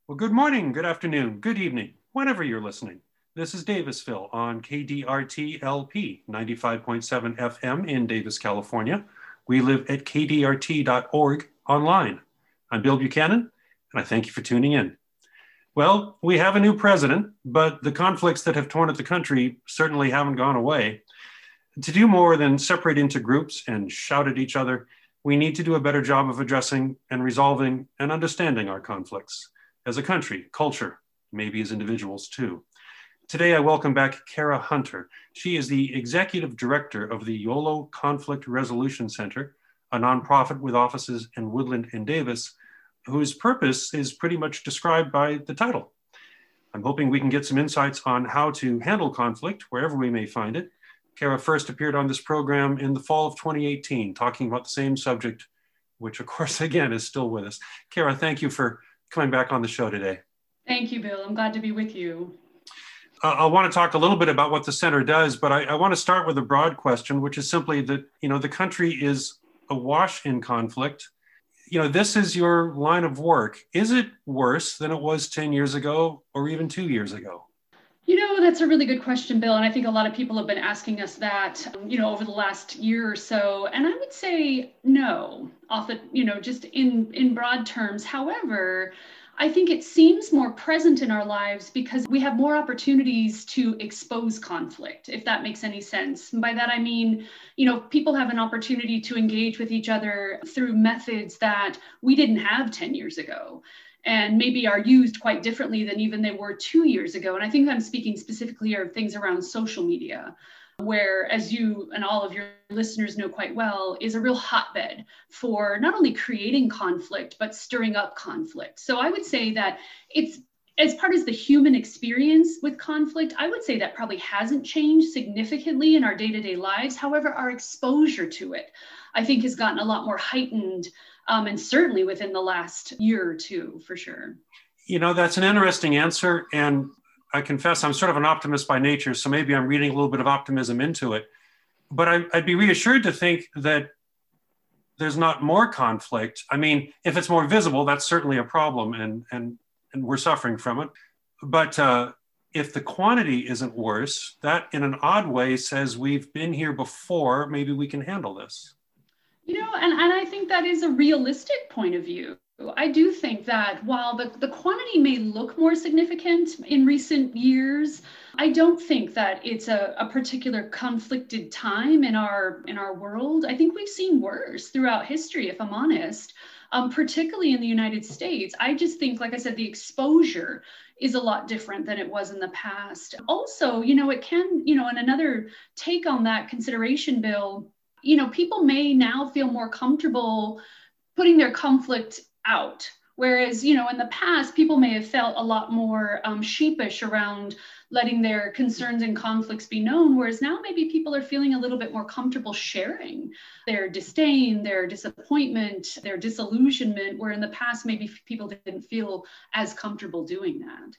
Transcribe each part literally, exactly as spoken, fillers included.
Well, good morning, good afternoon, good evening, whenever you're listening. This is Davisville on K D R T L P ninety-five point seven F M in Davis, California. We live at K D R T dot org online. I'm Bill Buchanan, and I thank you for tuning in. Well, we have a new president, but the conflicts that have torn at the country certainly haven't gone away. To do more than separate into groups and shout at each other, we need to do a better job of addressing and resolving and understanding our conflicts as a country, culture, maybe as individuals too. Today, I welcome back Kara Hunter. She is the executive director of the YOLO Conflict Resolution Center, a nonprofit with offices in Woodland and Davis, whose purpose is pretty much described by the title. I'm hoping we can get some insights on how to handle conflict wherever we may find it. Kara first appeared on this program in the fall of twenty eighteen, talking about the same subject, which of course, again, is still with us. Kara, thank you for coming back on the show today. Thank you, Bill. I'm glad to be with you. Uh, I want to talk a little bit about what the center does, but I, I want to start with a broad question, which is simply that, you know, the country is awash in conflict. You know, this is your line of work. Is it worse than it was ten years ago or even two years ago? You know, that's a really good question, Bill. And I think a lot of people have been asking us that, you know, over the last year or so. And I would say no, off the, you know, just in, in broad terms. However, I think it seems more present in our lives because we have more opportunities to expose conflict, if that makes any sense. And by that, I mean, you know, people have an opportunity to engage with each other through methods that we didn't have ten years ago, and maybe are used quite differently than even they were two years ago. And I think I'm speaking specifically of things around social media, where, as you and all of your listeners know quite well, is a real hotbed for not only creating conflict, but stirring up conflict. So I would say that it's, as part of the human experience with conflict, I would say that probably hasn't changed significantly in our day-to-day lives. However, our exposure to it, I think, has gotten a lot more heightened, um, and certainly within the last year or two, for sure. You know, that's an interesting answer. And I confess I'm sort of an optimist by nature, so maybe I'm reading a little bit of optimism into it. But I, I'd be reassured to think that there's not more conflict. I mean, if it's more visible, that's certainly a problem, and and and we're suffering from it. But uh, if the quantity isn't worse, that in an odd way says we've been here before, maybe we can handle this. You know, and, and I think that is a realistic point of view. I do think that while the, the quantity may look more significant in recent years, I don't think that it's a, a particular conflicted time in our in our world. I think we've seen worse throughout history, if I'm honest, um, particularly in the United States. I just think, like I said, the exposure is a lot different than it was in the past. Also, you know, it can, you know, and another take on that consideration, Bill, you know, people may now feel more comfortable putting their conflict out. Whereas, you know, in the past, people may have felt a lot more um, sheepish around letting their concerns and conflicts be known. Whereas now maybe people are feeling a little bit more comfortable sharing their disdain, their disappointment, their disillusionment, where in the past, maybe people didn't feel as comfortable doing that.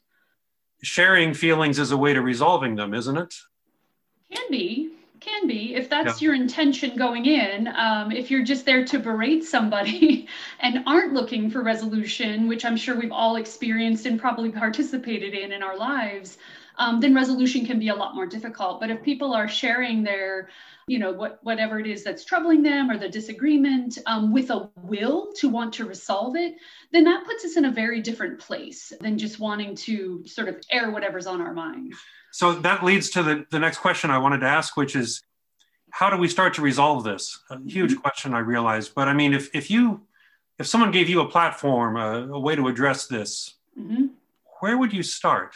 Sharing feelings is a way to resolving them, isn't it? Can be. Can be, if that's Yeah. your intention going in. Um, if you're just there to berate somebody and aren't looking for resolution, which I'm sure we've all experienced and probably participated in in our lives, um, then resolution can be a lot more difficult. But if people are sharing their, you know, what whatever it is that's troubling them or the disagreement um, with a will to want to resolve it, then that puts us in a very different place than just wanting to sort of air whatever's on our minds. So that leads to the, the next question I wanted to ask, which is, how do we start to resolve this? A huge mm-hmm. question, I realize. But I mean, if if you, if someone gave you a platform, a, a way to address this, mm-hmm. where would you start?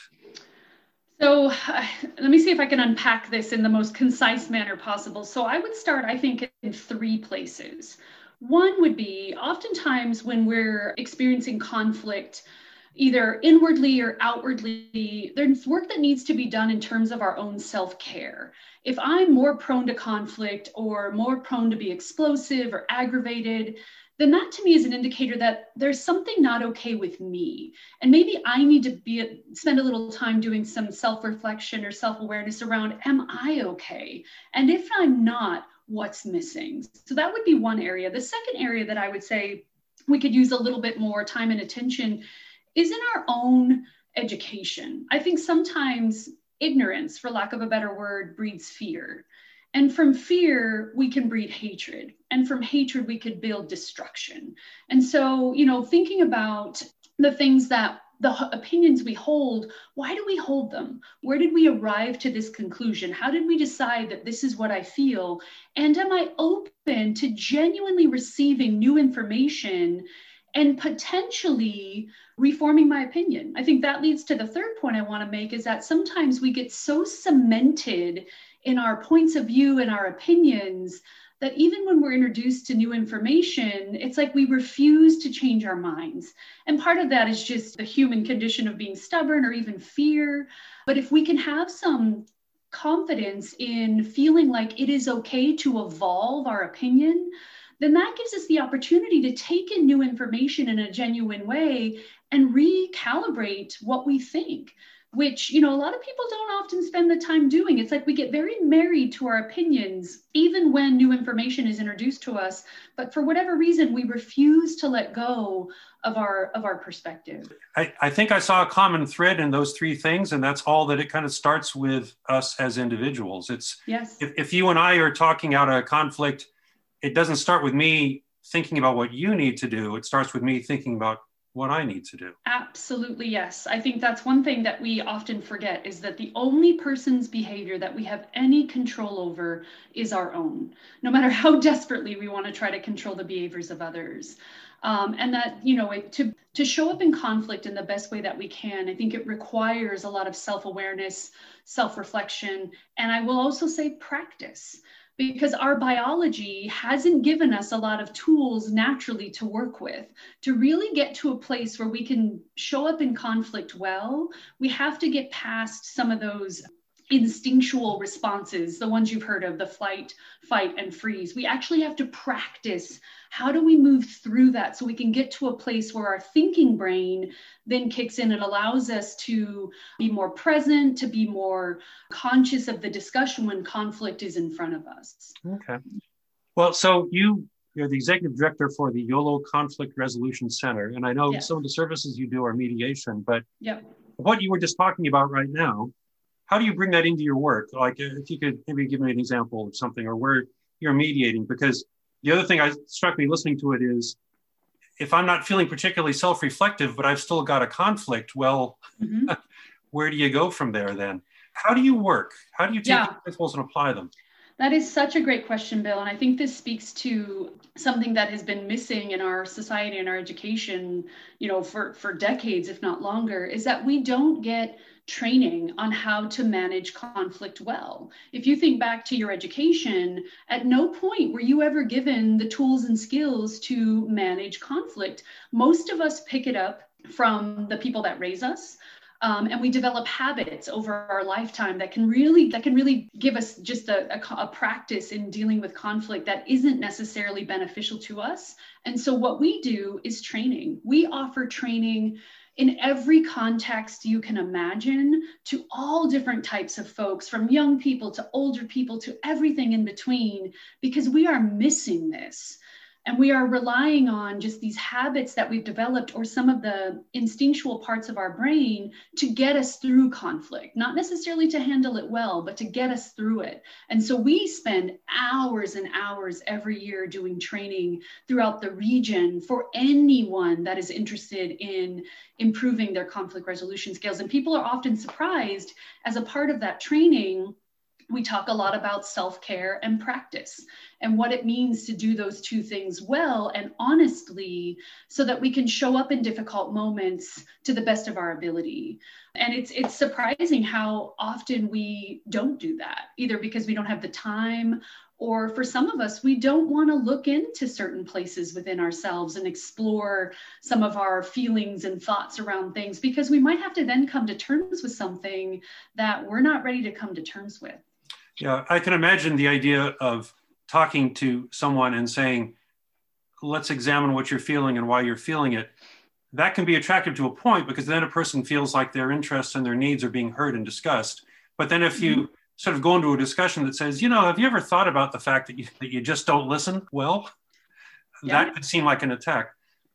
So uh, let me see if I can unpack this in the most concise manner possible. So I would start, I think, in three places. One would be oftentimes when we're experiencing conflict, either inwardly or outwardly, there's work that needs to be done in terms of our own self-care. If I'm more prone to conflict or more prone to be explosive or aggravated, then that to me is an indicator that there's something not okay with me. And maybe I need to be spend a little time doing some self-reflection or self-awareness around, am I okay? And if I'm not, what's missing? So that would be one area. The second area that I would say we could use a little bit more time and attention is in our own education. I think sometimes ignorance, for lack of a better word, breeds fear. And from fear, we can breed hatred. And from hatred, we could build destruction. And so, you know, thinking about the things that the opinions we hold, why do we hold them? Where did we arrive to this conclusion? How did we decide that this is what I feel? And am I open to genuinely receiving new information and potentially reforming my opinion? I think that leads to the third point I want to make, is that sometimes we get so cemented in our points of view and our opinions that even when we're introduced to new information, it's like we refuse to change our minds. And part of that is just the human condition of being stubborn or even fear. But if we can have some confidence in feeling like it is okay to evolve our opinion, then that gives us the opportunity to take in new information in a genuine way and recalibrate what we think, which, you know, a lot of people don't often spend the time doing. It's like we get very married to our opinions, even when new information is introduced to us. But for whatever reason, we refuse to let go of our of our perspective. I, I think I saw a common thread in those three things, and that's all that it kind of starts with us as individuals. It's yes. if, if you and I are talking out a conflict, it doesn't start with me thinking about what you need to do. It starts with me thinking about what I need to do. Absolutely, yes. I think that's one thing that we often forget, is that the only person's behavior that we have any control over is our own, no matter how desperately we want to try to control the behaviors of others. Um, and that, you know, it, to, to show up in conflict in the best way that we can, I think it requires a lot of self-awareness, self-reflection, and I will also say practice. Because our biology hasn't given us a lot of tools naturally to work with. To really get to a place where we can show up in conflict well, we have to get past some of those instinctual responses, the ones you've heard of, the flight, fight, and freeze. We actually have to practice. How do we move through that so we can get to a place where our thinking brain then kicks in? It allows us to be more present, to be more conscious of the discussion when conflict is in front of us. Okay. Well, so you, you're the executive director for the YOLO Conflict Resolution Center. And I know Yes. some of the services you do are mediation, but Yep. what you were just talking about right now, how do you bring that into your work? Like if you could maybe give me an example of something or where you're mediating, because the other thing I struck me listening to it is, if I'm not feeling particularly self-reflective, but I've still got a conflict, well, mm-hmm. where do you go from there then? How do you work? How do you take yeah. these principles and apply them? That is such a great question, Bill. And I think this speaks to something that has been missing in our society and our education, you know, for, for decades, if not longer, is that we don't get training on how to manage conflict well. If you think back to your education, at no point were you ever given the tools and skills to manage conflict. Most of us pick it up from the people that raise us. Um, and we develop habits over our lifetime that can really that can really give us just a, a, a practice in dealing with conflict that isn't necessarily beneficial to us. And so what we do is training. We offer training in every context you can imagine to all different types of folks, from young people to older people to everything in between, because we are missing this. And we are relying on just these habits that we've developed, or some of the instinctual parts of our brain, to get us through conflict, not necessarily to handle it well, but to get us through it. And so we spend hours and hours every year doing training throughout the region for anyone that is interested in improving their conflict resolution skills. And people are often surprised, as a part of that training, we talk a lot about self-care and practice and what it means to do those two things well and honestly, so that we can show up in difficult moments to the best of our ability. And it's it's surprising how often we don't do that, either because we don't have the time, or for some of us, we don't want to look into certain places within ourselves and explore some of our feelings and thoughts around things, because we might have to then come to terms with something that we're not ready to come to terms with. Yeah, I can imagine the idea of talking to someone and saying, let's examine what you're feeling and why you're feeling it. That can be attractive to a point, because then a person feels like their interests and their needs are being heard and discussed. But then if you mm-hmm. sort of go into a discussion that says, you know, have you ever thought about the fact that you, that you just don't listen? Well, yeah. that could seem like an attack.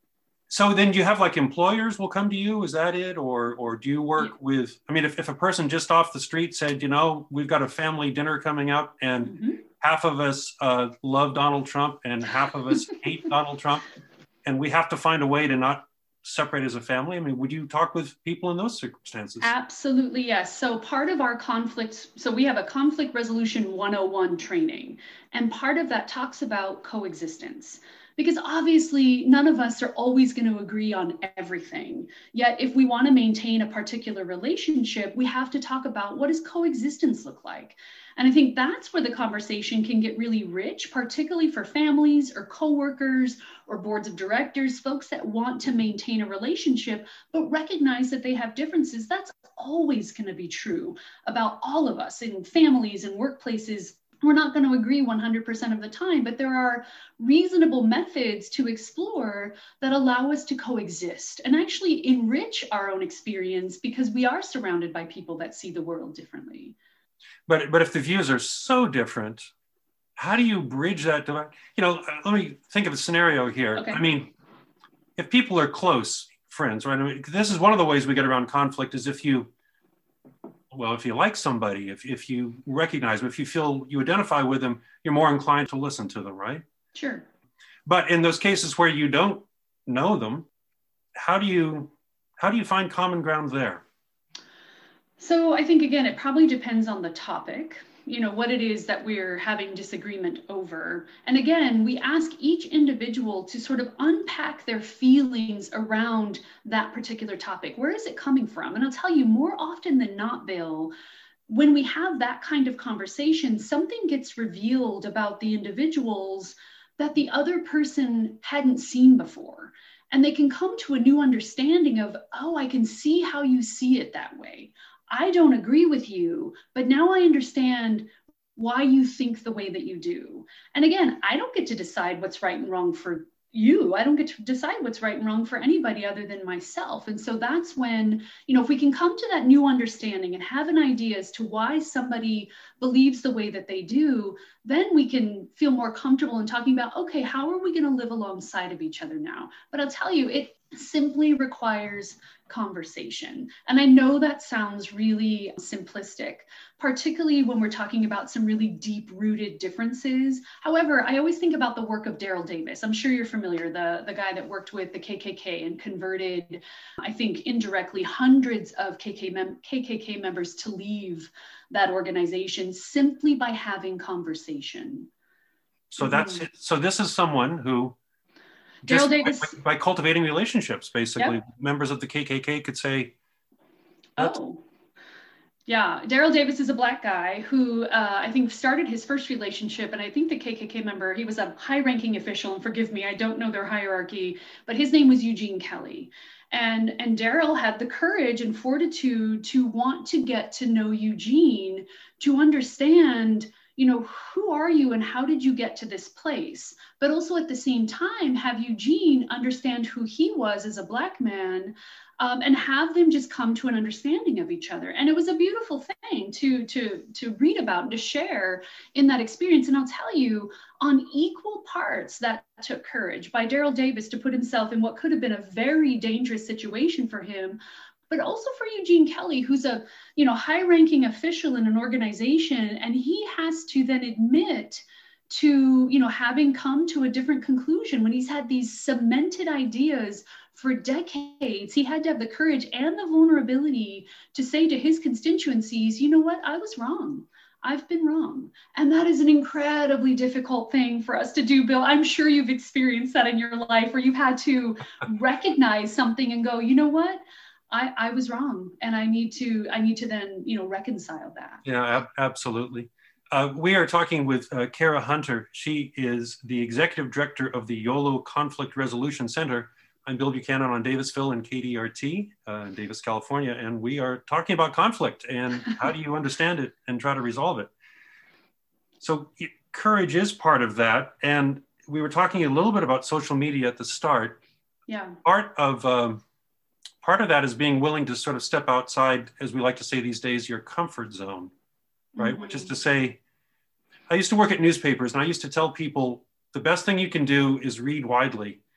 So then do you have like employers will come to you? Is that it? Or or do you work with, I mean, if, if a person just off the street said, you know, we've got a family dinner coming up and mm-hmm. half of us uh, love Donald Trump and half of us hate Donald Trump, and we have to find a way to not separate as a family. I mean, would you talk with people in those circumstances? Absolutely, yes. So part of our conflict, so we have a conflict resolution one oh one training, and part of that talks about coexistence. Because obviously none of us are always going to agree on everything. Yet if we want to maintain a particular relationship, we have to talk about what does coexistence look like? And I think that's where the conversation can get really rich, particularly for families or coworkers or boards of directors, folks that want to maintain a relationship, but recognize that they have differences. That's always going to be true about all of us in families and workplaces. We're not going to agree one hundred percent of the time, but there are reasonable methods to explore that allow us to coexist and actually enrich our own experience because we are surrounded by people that see the world differently. But but if the views are so different, how do you bridge that divide? You know, let me think of a scenario here. Okay. I mean, if people are close friends, right? I mean, this is one of the ways we get around conflict is if you Well, if you like somebody, if, if you recognize them, if you feel you identify with them, you're more inclined to listen to them, right? Sure. But in those cases where you don't know them, how do you how do you find common ground there? So I think, again, it probably depends on the topic, you know, what it is that we're having disagreement over. And again, we ask each individual to sort of unpack their feelings around that particular topic. Where is it coming from? And I'll tell you, more often than not, Bill, when we have that kind of conversation, something gets revealed about the individuals that the other person hadn't seen before. And they can come to a new understanding of, oh, I can see how you see it that way. I don't agree with you, but now I understand why you think the way that you do. And again, I don't get to decide what's right and wrong for you. I don't get to decide what's right and wrong for anybody other than myself. And so that's when, you know, if we can come to that new understanding and have an idea as to why somebody believes the way that they do, then we can feel more comfortable in talking about, okay, how are we going to live alongside of each other now? But I'll tell you, it simply requires conversation. And I know that sounds really simplistic, particularly when we're talking about some really deep-rooted differences. However, I always think about the work of Daryl Davis. I'm sure you're familiar, the, the guy that worked with the K K K and converted, I think, indirectly hundreds of K K K K members to leave that organization simply by having conversation. So that's it. So this is someone who Daryl Davis, by, by cultivating relationships, basically, yep. Members of the K K K could say, "Oh, yeah." Daryl Davis is a Black guy who uh, I think started his first relationship, and I think the K K K member. He was a high-ranking official, and forgive me, I don't know their hierarchy, but his name was Eugene Kelly, and and Daryl had the courage and fortitude to want to get to know Eugene, to understand, you know, who are you and how did you get to this place? But also at the same time, have Eugene understand who he was as a Black man, um, and have them just come to an understanding of each other. And it was a beautiful thing to, to, to read about and to share in that experience. And I'll tell you, on equal parts, that took courage by Daryl Davis to put himself in what could have been a very dangerous situation for him, but also for Eugene Kelly, who's a, you know, high-ranking official in an organization, and he has to then admit to, you know, having come to a different conclusion when he's had these cemented ideas for decades. He had to have the courage and the vulnerability to say to his constituencies, you know what, I was wrong. I've been wrong. And that is an incredibly difficult thing for us to do, Bill. I'm sure you've experienced that in your life where you've had to recognize something and go, you know what? I, I was wrong, and I need to I need to then, you know, reconcile that. Yeah, ab- absolutely. Uh, we are talking with uh, Kara Hunter. She is the executive director of the YOLO Conflict Resolution Center. I'm Bill Buchanan on Davisville and K D R T uh, in Davis, California, and we are talking about conflict and how do you understand it and try to resolve it. So courage is part of that, and we were talking a little bit about social media at the start. Yeah. Part of um, Part of that is being willing to sort of step outside, as we like to say these days, your comfort zone, right? Mm-hmm. Which is to say, I used to work at newspapers and I used to tell people the best thing you can do is read widely.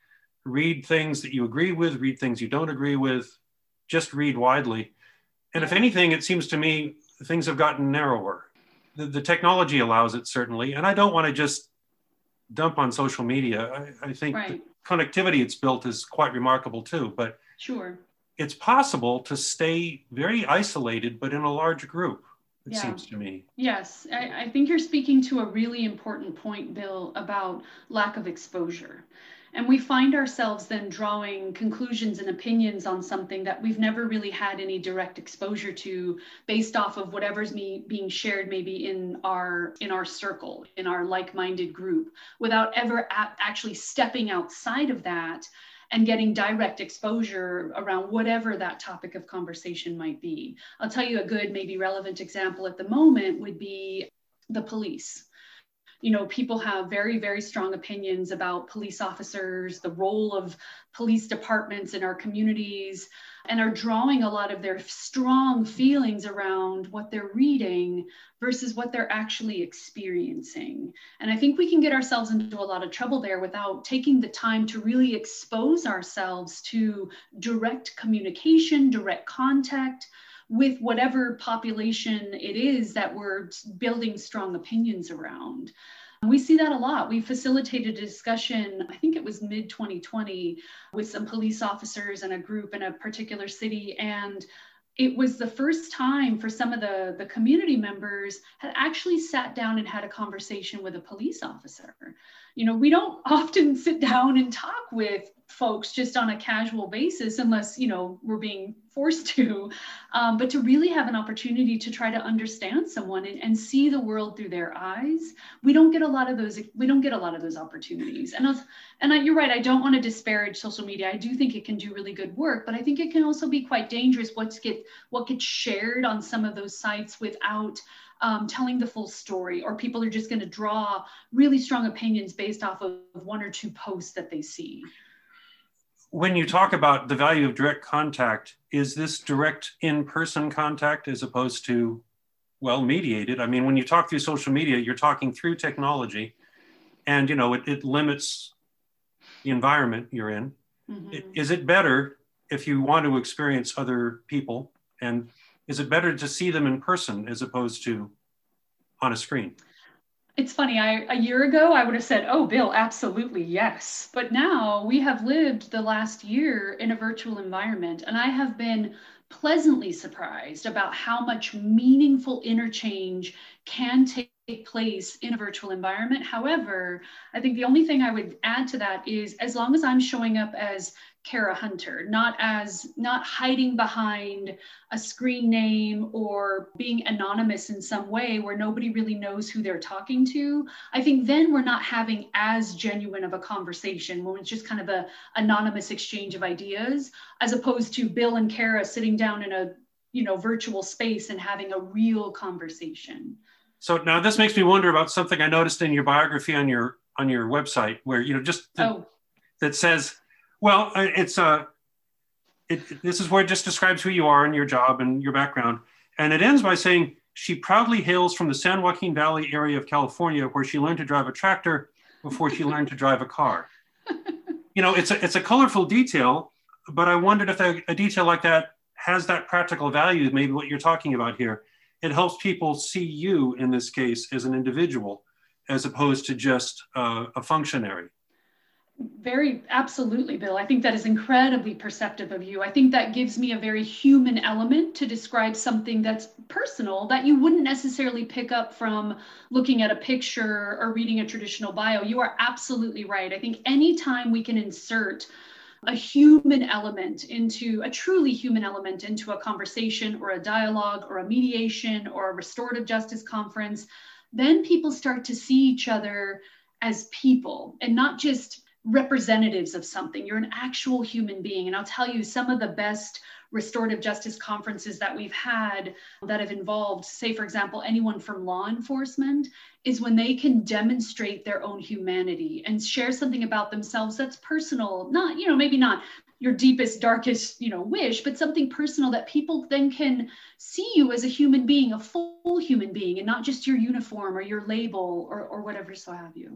read things that you agree with, read things you don't agree with, just read widely. And if Yeah. anything, it seems to me things have gotten narrower. The, the technology allows it, certainly. And I don't want to just dump on social media. I, I think Right. the connectivity it's built is quite remarkable too. But Sure. it's possible to stay very isolated, but in a large group, it Yeah. seems to me. Yes, I, I think you're speaking to a really important point, Bill, about lack of exposure. And we find ourselves then drawing conclusions and opinions on something that we've never really had any direct exposure to based off of whatever's me, being shared maybe in our in our circle, in our like-minded group, without ever a- actually stepping outside of that and getting direct exposure around whatever that topic of conversation might be. I'll tell you a good, maybe relevant example at the moment would be the police. You know, people have very, very strong opinions about police officers, the role of police departments in our communities, and are drawing a lot of their strong feelings around what they're reading versus what they're actually experiencing. And I think we can get ourselves into a lot of trouble there without taking the time to really expose ourselves to direct communication, direct contact with whatever population it is that we're building strong opinions around. We see that a lot. We facilitated a discussion, I think it was mid twenty twenty, with some police officers and a group in a particular city. And it was the first time for some of the, the community members had actually sat down and had a conversation with a police officer. You know, we don't often sit down and talk with folks just on a casual basis unless, you know, we're being forced to, um, but to really have an opportunity to try to understand someone and, and see the world through their eyes. We don't get a lot of those, we don't get a lot of those opportunities. And, I, and I, you're right, I don't want to disparage social media. I do think it can do really good work, but I think it can also be quite dangerous what's get, what gets shared on some of those sites without Um, telling the full story, or people are just going to draw really strong opinions based off of one or two posts that they see. When you talk about the value of direct contact, is this direct in-person contact as opposed to, well, mediated? I mean, when you talk through social media, you're talking through technology, and you know it, it limits the environment you're in. Mm-hmm. Is it better if you want to experience other people, and is it better to see them in person as opposed to on a screen? It's funny, I, a year ago, I would have said, oh, Bill, absolutely, yes. But now we have lived the last year in a virtual environment, and I have been pleasantly surprised about how much meaningful interchange can take place in a virtual environment. However, I think the only thing I would add to that is as long as I'm showing up as Kara Hunter, not as not hiding behind a screen name or being anonymous in some way where nobody really knows who they're talking to, I think then we're not having as genuine of a conversation when it's just kind of a anonymous exchange of ideas, as opposed to Bill and Kara sitting down in a you know virtual space and having a real conversation. So now this makes me wonder about something I noticed in your biography on your on your website, where you know just the, oh. that says, well, it's a, it, this is where it just describes who you are and your job and your background. And it ends by saying, she proudly hails from the San Joaquin Valley area of California, where she learned to drive a tractor before she learned to drive a car. You know, it's a, it's a colorful detail, but I wondered if a, a detail like that has that practical value, maybe what you're talking about here. It helps people see you, in this case, as an individual, as opposed to just uh, a functionary. Very, absolutely, Bill. I think that is incredibly perceptive of you. I think that gives me a very human element to describe something that's personal that you wouldn't necessarily pick up from looking at a picture or reading a traditional bio. You are absolutely right. I think anytime we can insert a human element into a truly human element into a conversation or a dialogue or a mediation or a restorative justice conference, then people start to see each other as people and not just representatives of something. You're an actual human being. And I'll tell you, some of the best restorative justice conferences that we've had that have involved, say, for example, anyone from law enforcement, is when they can demonstrate their own humanity and share something about themselves that's personal, not, you know, maybe not your deepest, darkest, you know, wish, but something personal that people then can see you as a human being, a full human being, and not just your uniform or your label or, or whatever so have you.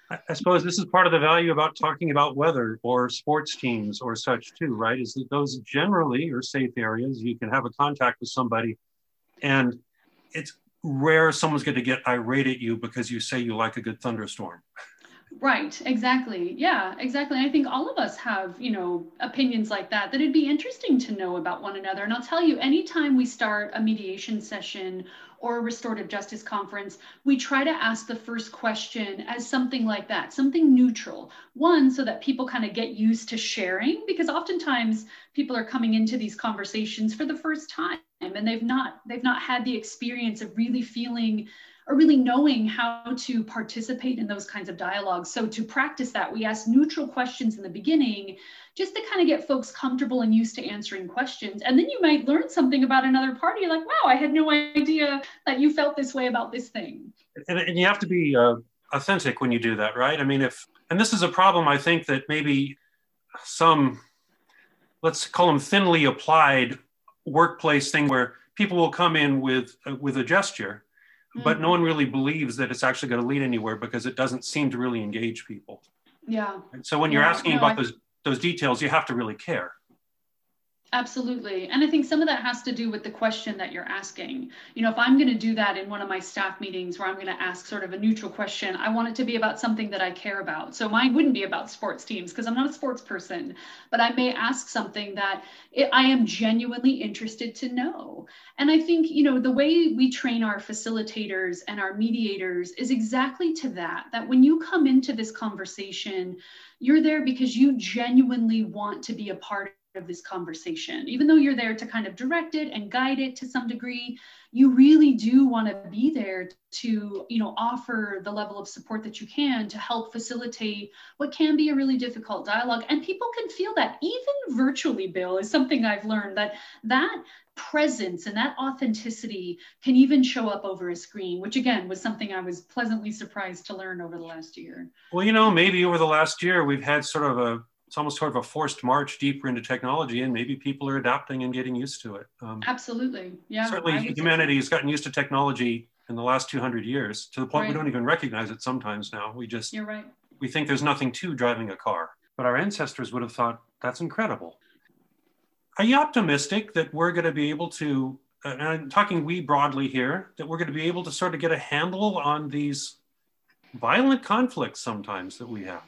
I, I suppose this is part of the value about talking about weather or sports teams or such too, right? Is that those generally are safe areas. You can have a contact with somebody, and it's rare someone's going to get irate at you because you say you like a good thunderstorm. Right, exactly. Yeah, exactly. And I think all of us have, you know, opinions like that, that it'd be interesting to know about one another. And I'll tell you, anytime we start a mediation session or a restorative justice conference, we try to ask the first question as something like that, something neutral. One, so that people kind of get used to sharing, because oftentimes people are coming into these conversations for the first time and they've not they've not had the experience of really feeling or really knowing how to participate in those kinds of dialogues. So to practice that, we ask neutral questions in the beginning, just to kind of get folks comfortable and used to answering questions. And then you might learn something about another party. You're like, wow, I had no idea that you felt this way about this thing. And, and you have to be uh, authentic when you do that, right? I mean, if, and this is a problem, I think, that maybe some, let's call them thinly applied workplace thing where people will come in with, uh, with a gesture, but no one really believes that it's actually going to lead anywhere because it doesn't seem to really engage people. Yeah. And so when you're yeah. asking no, about I... those those details, you have to really care. Absolutely. And I think some of that has to do with the question that you're asking. You know, if I'm going to do that in one of my staff meetings where I'm going to ask sort of a neutral question, I want it to be about something that I care about. So mine wouldn't be about sports teams because I'm not a sports person, but I may ask something that it, I am genuinely interested to know. And I think, you know, the way we train our facilitators and our mediators is exactly to that, that when you come into this conversation, you're there because you genuinely want to be a part of this conversation. Even though you're there to kind of direct it and guide it to some degree, you really do want to be there to, you know, offer the level of support that you can to help facilitate what can be a really difficult dialogue. And people can feel that even virtually, Bill, is something I've learned, that that presence and that authenticity can even show up over a screen, which again was something I was pleasantly surprised to learn over the last year. Well, you know, maybe over the last year, we've had sort of a, it's almost sort of a forced march deeper into technology, and maybe people are adapting and getting used to it. Um, Absolutely. Yeah. Certainly humanity has gotten used to technology in the last two hundred years to the point right. we don't even recognize it sometimes now. We just, You're right. We think there's nothing to driving a car, but our ancestors would have thought that's incredible. Are you optimistic that we're going to be able to, uh, and I'm talking we broadly here, that we're going to be able to sort of get a handle on these violent conflicts sometimes that we have?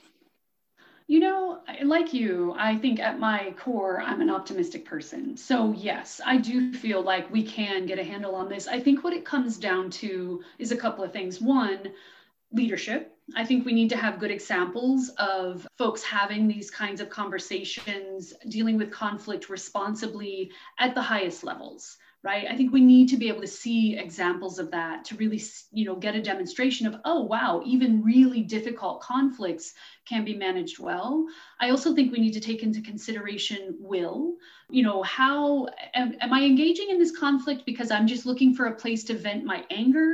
You know, like you, I think at my core, I'm an optimistic person. So yes, I do feel like we can get a handle on this. I think what it comes down to is a couple of things. One, leadership. I think we need to have good examples of folks having these kinds of conversations, dealing with conflict responsibly at the highest levels. Right? I think we need to be able to see examples of that to really, you know, get a demonstration of, oh, wow, even really difficult conflicts can be managed well. I also think we need to take into consideration will. You know, how am, am I engaging in this conflict because I'm just looking for a place to vent my anger?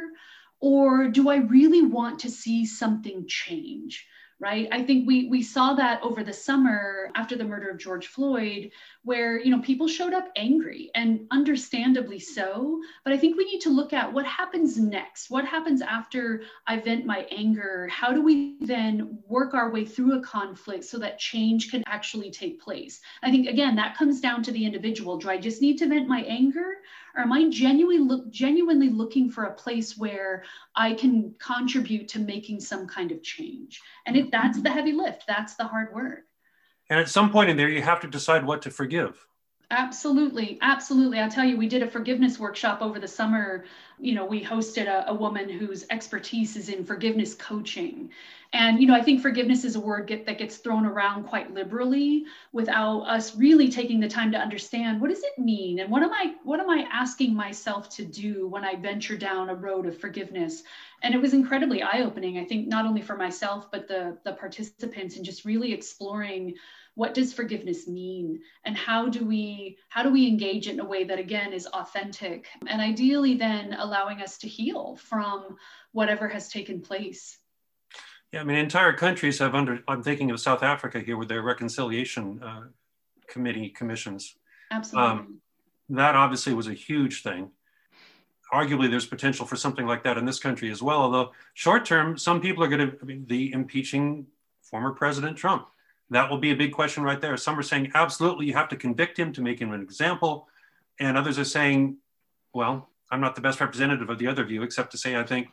Or do I really want to see something change? Right? I think we we saw that over the summer after the murder of George Floyd, where, you know, people showed up angry, and understandably so. But I think we need to look at what happens next. What happens after I vent my anger? How do we then work our way through a conflict so that change can actually take place? I think, again, that comes down to the individual. Do I just need to vent my anger? Or am I genuinely, look, genuinely looking for a place where I can contribute to making some kind of change? And it, that's the heavy lift. That's the hard work. And at some point in there, you have to decide what to forgive. Absolutely. Absolutely. I'll tell you, we did a forgiveness workshop over the summer. You know, we hosted a, a woman whose expertise is in forgiveness coaching. And, you know, I think forgiveness is a word get, that gets thrown around quite liberally without us really taking the time to understand, what does it mean? And what am I, what am I asking myself to do when I venture down a road of forgiveness? And it was incredibly eye-opening, I think, not only for myself, but the, the participants, and just really exploring, what does forgiveness mean, and how do we how do we engage it in a way that, again, is authentic, and ideally then allowing us to heal from whatever has taken place. Yeah, I mean, entire countries have under, I'm thinking of South Africa here with their reconciliation uh, committee commissions. Absolutely. Um, that obviously was a huge thing. arguably there's potential for something like that in this country as well. Although short term, some people are going to, I mean, the impeaching former President Trump. That will be a big question right there. Some are saying, absolutely, you have to convict him to make him an example. And others are saying, well, I'm not the best representative of the other view, except to say, I think,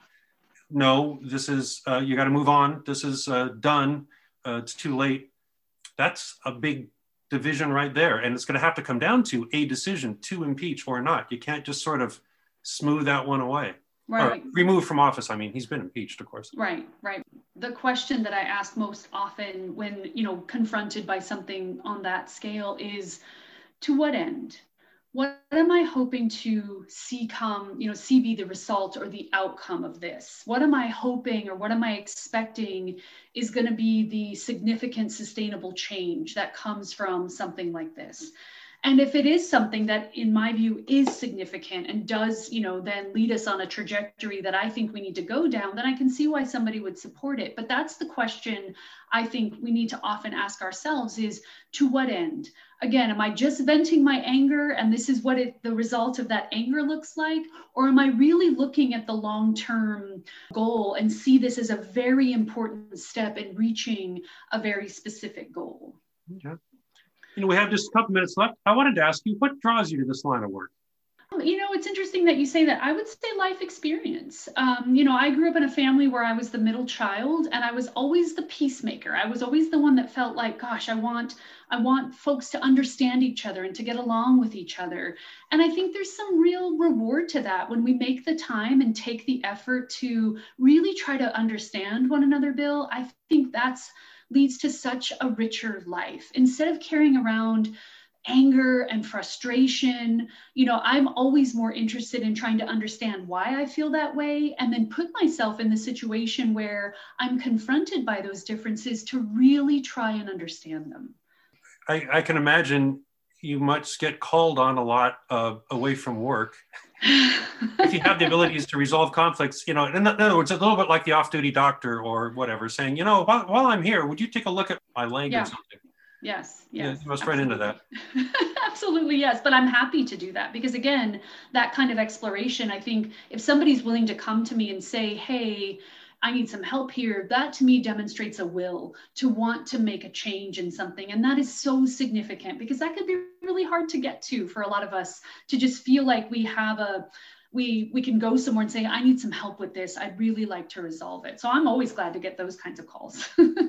no, this is, uh, you got to move on. This is uh, done. Uh, it's too late. That's a big division right there. And it's going to have to come down to a decision to impeach or not. You can't just sort of smooth that one away. Right. Or remove from office. I mean, he's been impeached, of course. Right, right. The question that I ask most often when, you know, confronted by something on that scale is, to what end? What am I hoping to see come, you know, see be the result or the outcome of this? What am I hoping or what am I expecting is going to be the significant sustainable change that comes from something like this? And if it is something that, in my view, is significant and does, you know, then lead us on a trajectory that I think we need to go down, then I can see why somebody would support it. But that's the question I think we need to often ask ourselves is, to what end? Again, am I just venting my anger and this is what it, the result of that anger looks like? Or am I really looking at the long-term goal and see this as a very important step in reaching a very specific goal? Okay. You know, we have just a couple minutes left. I wanted to ask you, what draws you to this line of work? You know, it's interesting that you say that. I would say life experience. Um, you know, I grew up in a family where I was the middle child and I was always the peacemaker. I was always the one that felt like, gosh, I want, I want folks to understand each other and to get along with each other. And I think there's some real reward to that when we make the time and take the effort to really try to understand one another, Bill. I think that's leads to such a richer life. Instead of carrying around anger and frustration, you know, I'm always more interested in trying to understand why I feel that way and then put myself in the situation where I'm confronted by those differences to really try and understand them. I, I can imagine you must get called on a lot uh, away from work. If you have the abilities to resolve conflicts, you know, in, in other words, a little bit like the off-duty doctor or whatever, saying, you know, while, while I'm here, would you take a look at my leg yeah. or something? Yes, yes. Yeah, you must run into that. Absolutely, yes. But I'm happy to do that because, again, that kind of exploration, I think if somebody's willing to come to me and say, hey, I need some help here, that to me demonstrates a will to want to make a change in something. And that is so significant because that could be really hard to get to for a lot of us, to just feel like we have a, we, we can go somewhere and say, I need some help with this. I'd really like to resolve it. So I'm always glad to get those kinds of calls.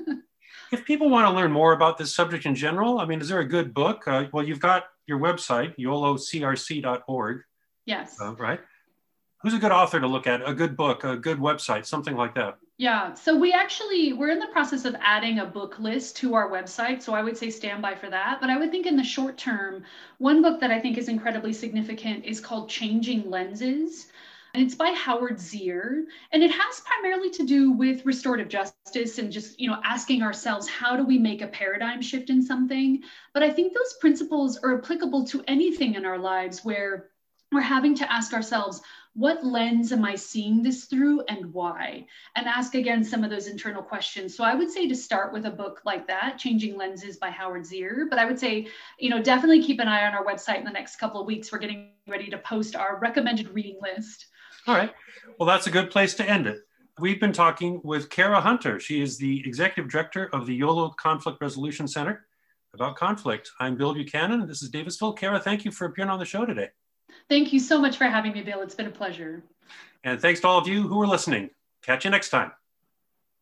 If people want to learn more about this subject in general, I mean, is there a good book? Uh, well, you've got your website, yolo c r c dot org. Yes. Uh, right? Who's a good author to look at? A good book, a good website, something like that? Yeah, so we actually, we're in the process of adding a book list to our website. So I would say stand by for that. But I would think in the short term, one book that I think is incredibly significant is called Changing Lenses. And it's by Howard Zier. And it has primarily to do with restorative justice and just, you know, asking ourselves, how do we make a paradigm shift in something? But I think those principles are applicable to anything in our lives where we're having to ask ourselves, what lens am I seeing this through and why? And ask again some of those internal questions. So I would say to start with a book like that, Changing Lenses by Howard Zier. But I would say, you know, definitely keep an eye on our website in the next couple of weeks. We're getting ready to post our recommended reading list. All right. Well, that's a good place to end it. We've been talking with Kara Hunter. She is the Executive Director of the YOLO Conflict Resolution Center about conflict. I'm Bill Buchanan. This is Davisville. Kara, thank you for appearing on the show today. Thank you so much for having me, Bill. It's been a pleasure. And thanks to all of you who are listening. Catch you next time.